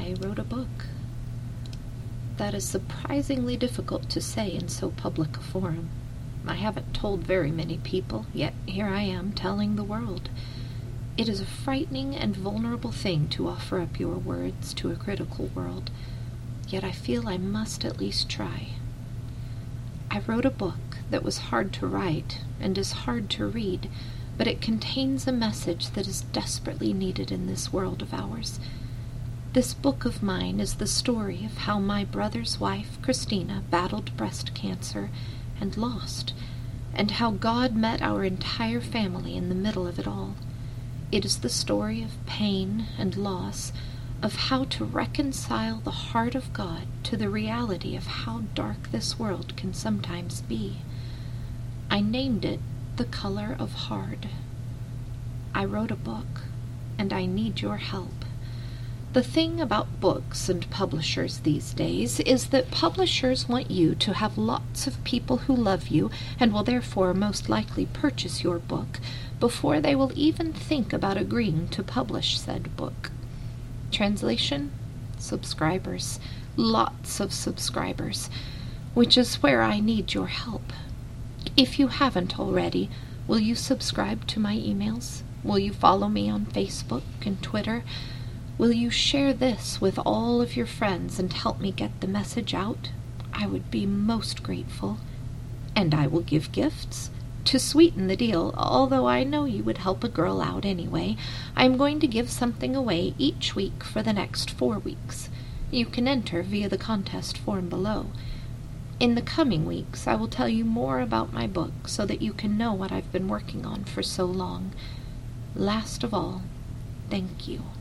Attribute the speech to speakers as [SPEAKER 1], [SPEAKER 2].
[SPEAKER 1] I wrote a book. That is surprisingly difficult to say in so public a forum. I haven't told very many people, yet here I am telling the world. It is a frightening and vulnerable thing to offer up your words to a critical world, yet I feel I must at least try. I wrote a book that was hard to write and is hard to read, but it contains a message that is desperately needed in this world of ours. This book of mine is the story of how my brother's wife, Christina, battled breast cancer and lost, and how God met our entire family in the middle of it all. It is the story of pain and loss, of how to reconcile the heart of God to the reality of how dark this world can sometimes be. I named it The Color of Hard. I wrote a book, and I need your help. The thing about books and publishers these days is that publishers want you to have lots of people who love you and will therefore most likely purchase your book before they will even think about agreeing to publish said book. Translation? Subscribers. Lots of subscribers, which is where I need your help. If you haven't already, will you subscribe to my emails? Will you follow me on Facebook and Twitter? Will you share this with all of your friends and help me get the message out? I would be most grateful. And I will give gifts. To sweeten the deal, although I know you would help a girl out anyway, I am going to give something away each week for the next 4 weeks. You can enter via the contest form below. In the coming weeks, I will tell you more about my book so that you can know what I've been working on for so long. Last of all, thank you.